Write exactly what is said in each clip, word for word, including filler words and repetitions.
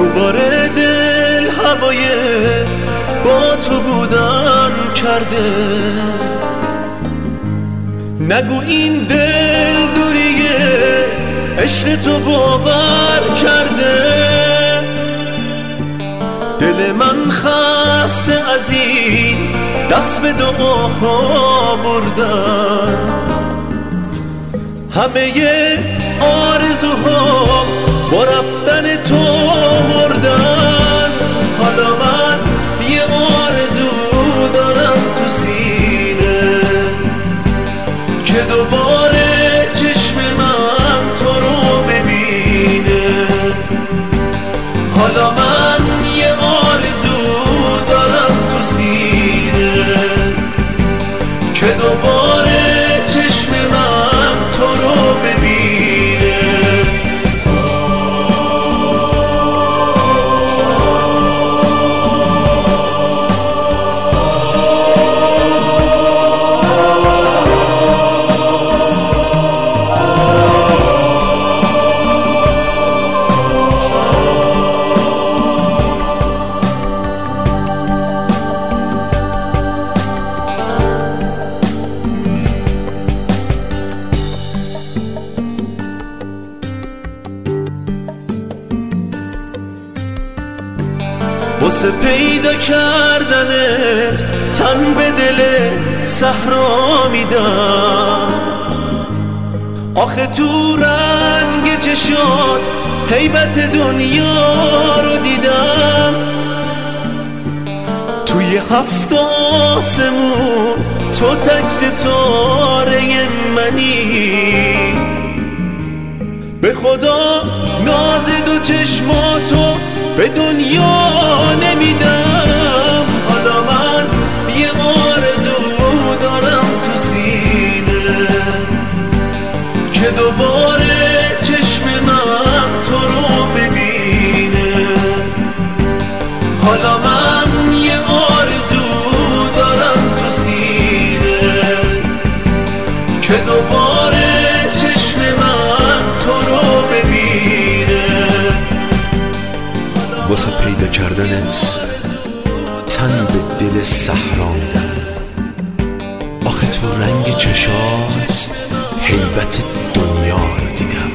دوباره دل هوای با تو بودن کرده. نگو این دل دوریه عشق تو باور کرده. دل من خسته از این دست به دعاها بردن. همه آرزوها با رفتن تو مردن. حالا من یه آرزو دارم تو سینه که دوباره چشم من تو رو ببینه. حالا من یه آرزو دارم تو سینه که دوباره چشم من تو رو ببینه. واسه پیدا کردنت تن به دل صحرا میدم. آخه تو رنگ چشات هیبت دنیا رو دیدم. توی هفت آسمون تو تک ستاره منی. به خدا ناز دو چشماتو به دنیا نمیدم. حالا من یه آرزو دارم تو سینه که دوباره چشم من تو رو ببینه. حالا من یه آرزو دارم تو سینه که دوباره چشم من تو رو ببینه. واسه پیدا کردنت تن به دل صحرا میدم. آخه تو رنگ چشات هیبت دنیا رو دیدم.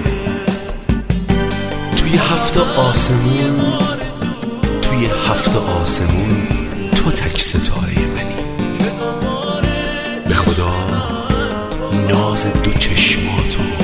توی هفت آسمون توی هفت آسمون تو تک ستاره منی. به خدا ناز دو چشماتو